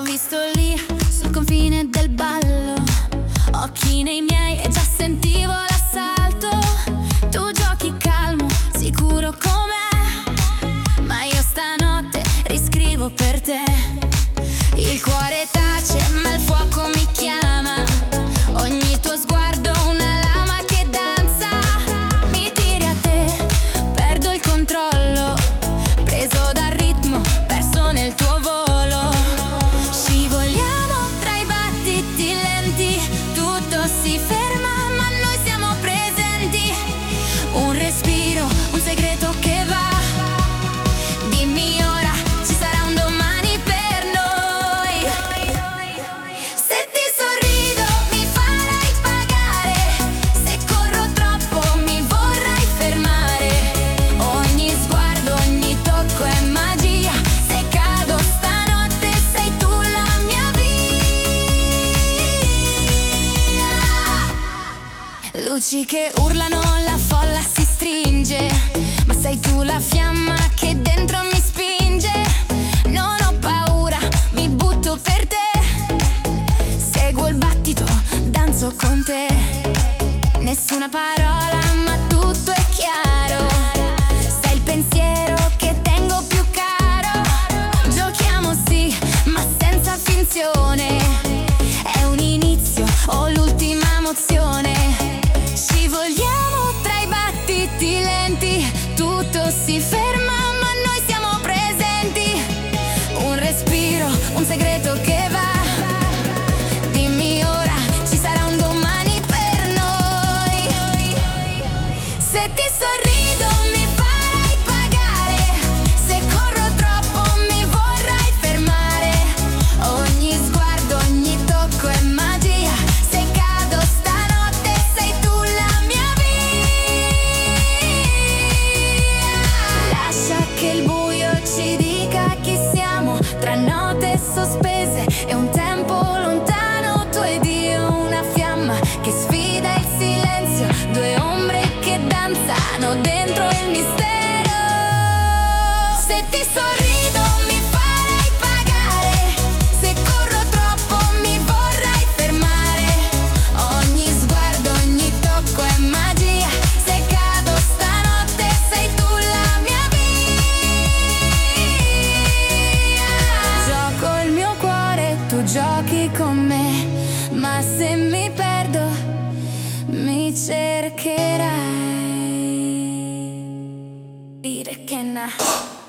T'ho visto lì sul confine del ballo, occhi nei miei e già sentivo l'assalto. Tu giochi calmo, sicuro com'è, ma io stanotte riscrivo per te. Il cuore tace ma il fuoco mi chiama, ogni tuo sguardo una lama che danza. Mi tiri a te, perdo il controllo, preso dal ritmo, perso nel tuo volo. Scivoliamo tra i battiti lenti, tutto si ferma ma noi siamo presenti. Un respiro, un segreto che va. Dimmi ora, ci sarà un domani per noi. Se ti sorrido mi farai pagare, se corro troppo mi vorrai fermare. Ogni sguardo, ogni tocco è magia, se cado stanotte sei tu la mia via. Luci che urlano, la folla si stringe, ma sei tu la fiamma che dentro mi spinge. Non ho paura, mi butto per te, seguo il battito, danzo con te. Nessuna parola, ma tutto è chiaro, sei il pensiero che tengo più caro. Giochiamo sì, ma senza finzione, è un inizio o l'ultima mozione. Scivoliamo tra i battiti lenti, tutto si ferma ma noi siamo presenti. Un respiro, un segreto che va. Dimmi ora, ci sarà un domani per noi. Se ti sorrido mi farai pagare, se corro troppo mi vorrai fermare. Ogni sguardo, ogni tocco è magia, se cado stanotte sei tu la mia via. Lascia che il buio ci dica chi siamo, tra note sospese e un tempo lontano. Tu ed io, una fiamma che sfida il silenzio, due ombre che danzano dentro il mistero. Se ti sorrido mi farai pagare, se corro troppo mi vorrai fermare. Ogni sguardo, ogni tocco è magia, se cado stanotte sei tu la mia via. Gioco il mio cuore, tu giochi con me, ma se mi perdo mi cercherai. Dire che na